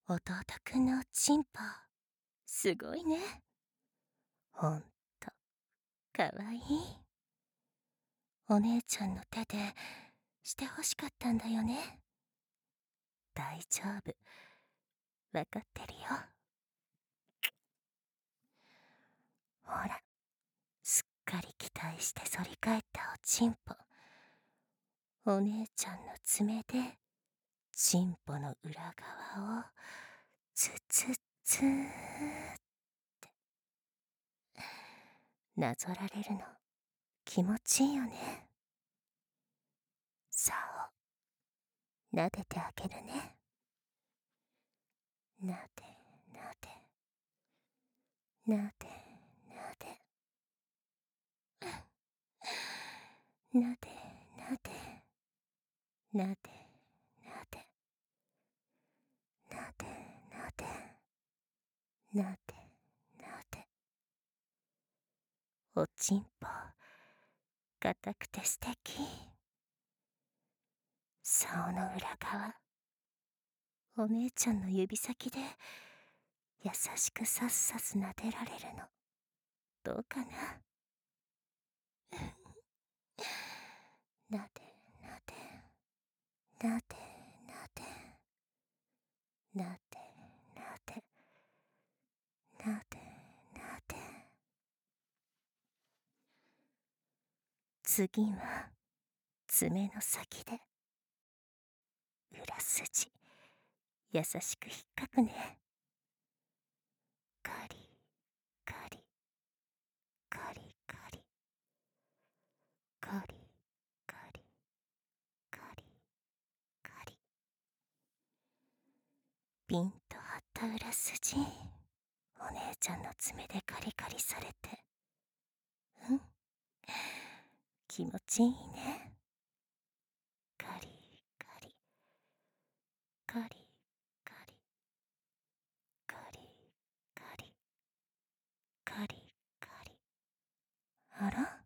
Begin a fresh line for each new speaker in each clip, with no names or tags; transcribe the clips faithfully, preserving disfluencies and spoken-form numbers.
弟くんのチンポ、すごいね。ほんと、かわいい。お姉ちゃんの手でしてほしかったんだよね。大丈夫。わかってるよ。ほら、すっかり期待して反り返ったおちんぽ。お姉ちゃんの爪で、チンポの裏側を、つつつーってなぞられるの気持ちいいよね。さあ、撫でてあげるね。なでなでなでなでなでなでなでなでなでなでなでなで。おちんぽ硬くて素敵。竿の裏側、お姉ちゃんの指先で優しくさっさす撫でられるのどうかな。なでなでなでなでなでなでなでなで。次は爪の先で裏筋優しく引っかくね。カリカリカリカリカリカリカリカリ。ピンと張った裏筋、お姉ちゃんの爪でカリカリされて、うん気持ちいいね。カリカリカリカリカリカリカリカリ。あら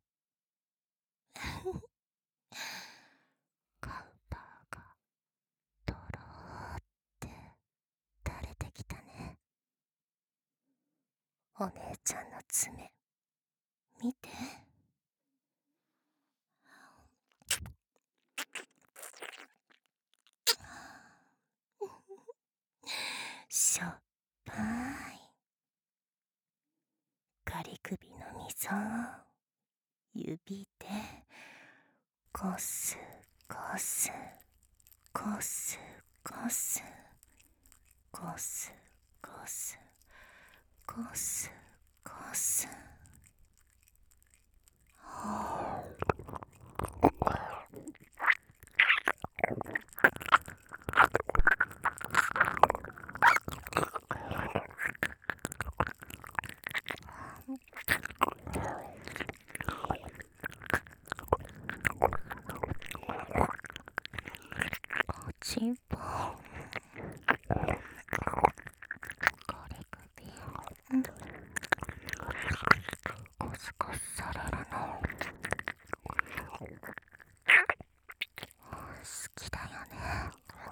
カウパーがとろーって垂れてきたね。お姉ちゃんの爪見て。しょっぱい。ガリ首の溝を指でこすこすこすこすこすこすこすこす。おちんぽガリ首コスコスされるの好きだよね。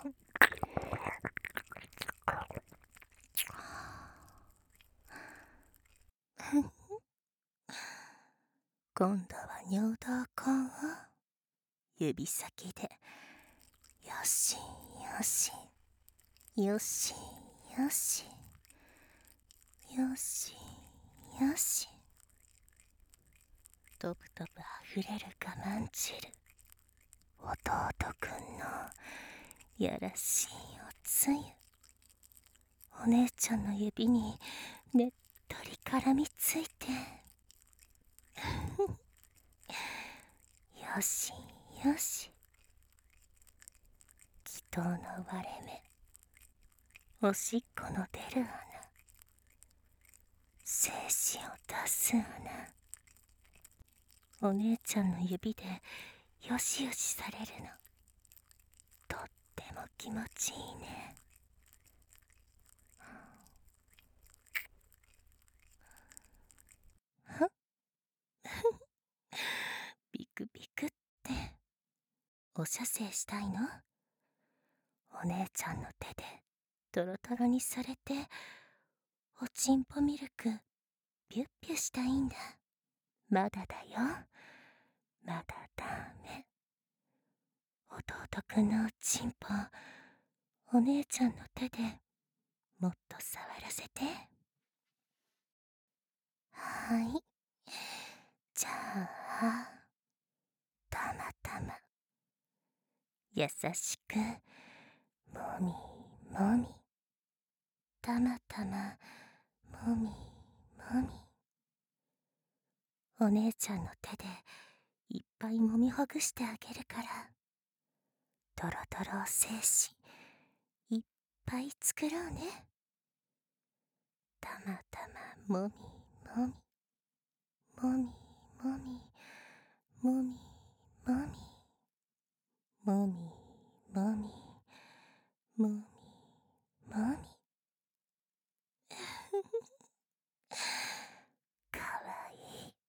今度は尿道口を指先でよしよしよしよしよしよし。とぶとぶあふれる我慢汁、弟くんのやらしいおつゆ、お姉ちゃんの指にねっとり絡みついてよしよし。祈祷の割れ目、おしっこの出る穴、精子を出す穴、お姉ちゃんの指でよしよしされるのとっても気持ちいいね。ビクビクってお射精したいの？お姉ちゃんの手でトロトロにされて、おちんぽミルクピュッピュしたいんだ。まだだよ。まだダメ。弟くんのおちんぽ、お姉ちゃんの手でもっと触らせて。はい。じゃあ、たまたま優しくもみもみ、たまたまもみもみ、お姉ちゃんの手でいっぱいもみほぐしてあげるから、ドロドロ精子いっぱい作ろうね。たまたまもみもみ、もみもみもみもみ、もみもみもみもみ。かわいい。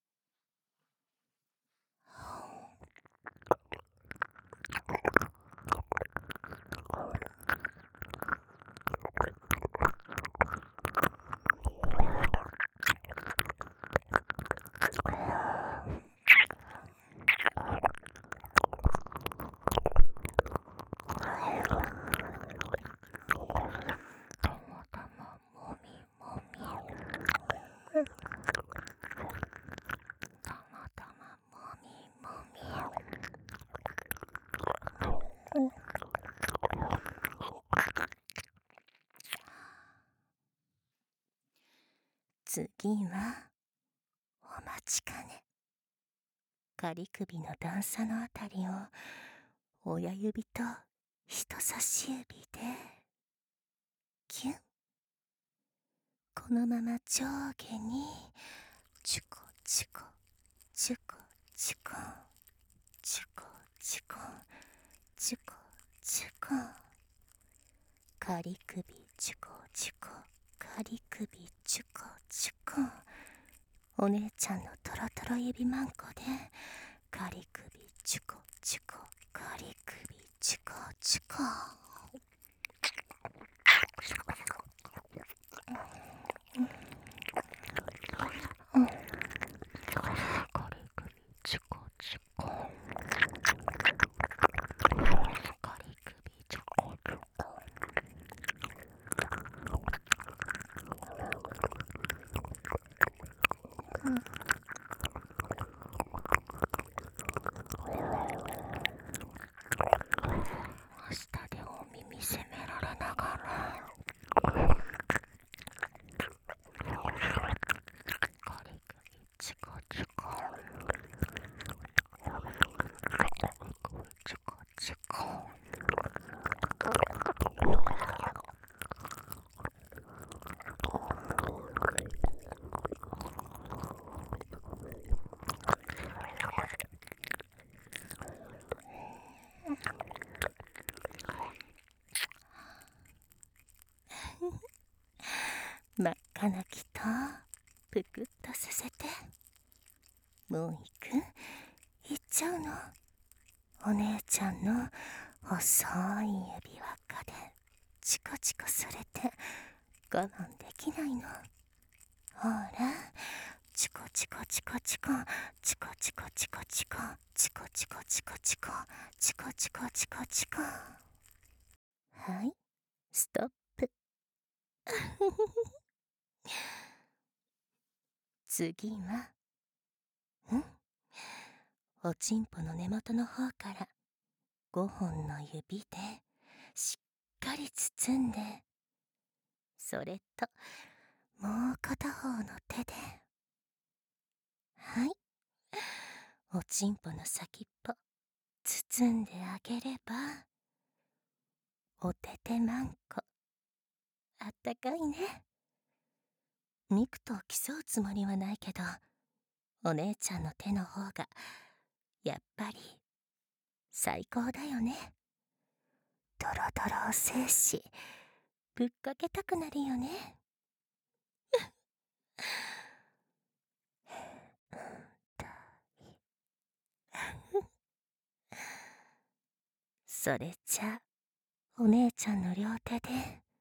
たまたまもみもみ、たまたまもみもみ。次はお待ちかね、仮首の段差のあたりを親指と人差し指でキュン。このまま上下にチュコチュコチュコチュコチュコチュコチュコチュコ、仮首チュコチュコ、仮首チュコチュコ、お姉ちゃんのトロトロ指マンコで仮首チュコチュコ、仮首チュコチュコ。仮首チュコチュコ、仮首チュコチュコ。下でお耳責められながら、仮首チコチコ、仮首チコチコ。真っ赤な木とぷくっとさせて。もう行く？行っちゃうの？お姉ちゃんの細い指輪っかでチコチコされて我慢できないの。ほら、チコチコチコチコチコチコチコチコチコチコチコチコチコチコチコチコ。はい、ストップ。次は、ん？おちんぽの根元の方からごほんの指でしっかり包んで、それともう片方の手で、はい、おちんぽの先っぽ包んであげれば、おててまんこあったかいね。肉と競うつもりはないけど、お姉ちゃんの手の方がやっぱり最高だよね。ドロドロ精子ぶっかけたくなるよね。それじゃお姉ちゃんの両手で